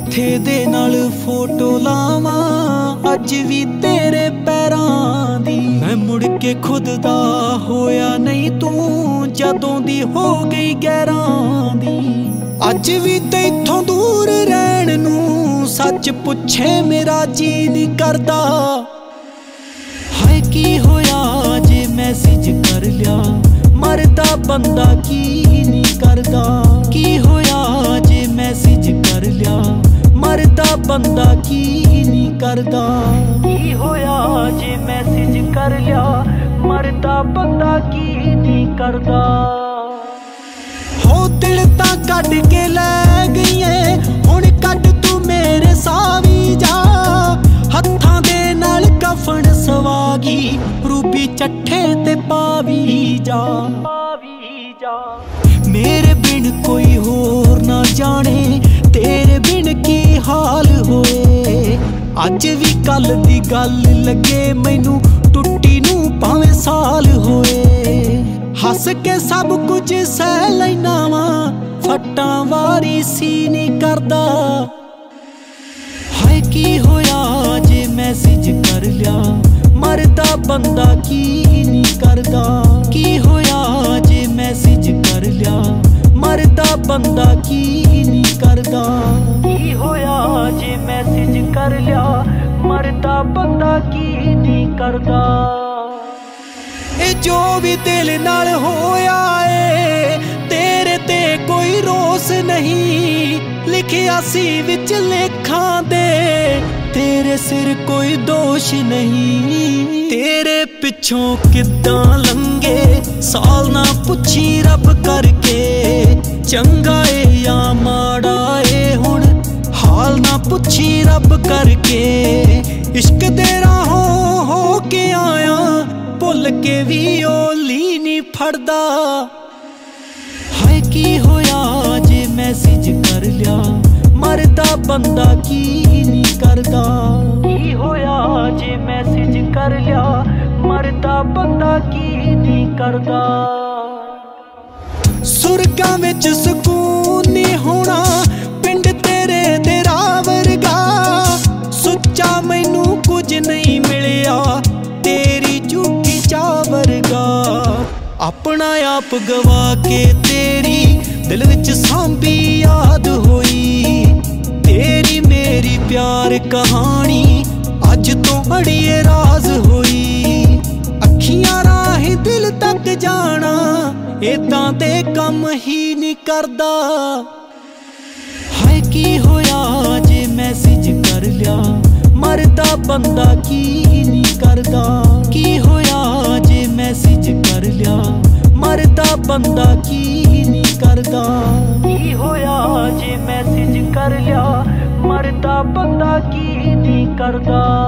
मथे दे नाल फोटो लावां अज भी तेरे पैरां दी। मैं मुड़ के खुद दा होया नहीं तू जदों दी हो गई गैरां दी। अज भी तैथों दूर रहन नूं सच पुछे मेरा जी नहीं करदा। हाय की होया जे मैसेज कर लिया मरदा बंदा की नहीं करदा। की होया जे मैसेज कर लिया मरदा बंदा की नहीं करदा। की होया जे मैसेज कर लिया मरदा बंदा की नहीं करदा। हो दिल तां कढ के लै गई है हुण कढ तू मेरे सावी जा। हत्थां दे नाल कफन सवागी रूबी चट्ठे ते पावी जा। मेरे बिन कोई होर ना जाने तेरे बिन की हाल होए। अज भी कल दी गल लगे मैनू टुट्टी नू भावें साल होए। हस के सब कुछ सह लैना वा फट्टां वारी सी नहीं करदा। हाय की होया जे मैसेज कर लिया मरदा बंदा की नहीं करदा। की होया जे मैसेज कर लिया मरदा बंदा की नहीं करदा। की होया जे मैसेज कर लिया मरदा बंदा की नहीं करदा। ए जो भी दिल नाल होया ए तेरे ते कोई रोस नहीं। लिखिया सी विच लेखां दे तेरे सिर कोई दोष नहीं। तेरे पिछों किद्दां लंघे साल ना पुछी रब करके। चंगा ए या माड़ा ए हुण हाल ना पुछी रब करके। इश्क दे राहों हो के आया भुल के भी ओली नहीं फड़दा। हाय की होया जे मैसेज कर लिया मरदा बंदा की नहीं करदा। की होया जे मैसेज कर लिया मरदा बंदा की नहीं करदा। सुरगां विच सुकून नहीं होना पिंड तेरे दे राह वर्गा। सुच्चा मैनू कुछ नहीं मिलिया तेरी झूठी चाह वर्गा। अपना आप गवा के तेरी दिल विच सांभी याद होई। तेरी मेरी प्यार कहानी अज तो अड़िए राज होई। अखियां राही दिल तक जाना इदां दे कम ही नहीं करदा। हाय की होया जे मैसेज कर लिया मरदा बंदा की नहीं करदा। की होया जे मैसेज कर लिया मरदा बंदा की नहीं करदा। की होया जे मैसेज कर लिया मरदा बंदा की नहीं करदा।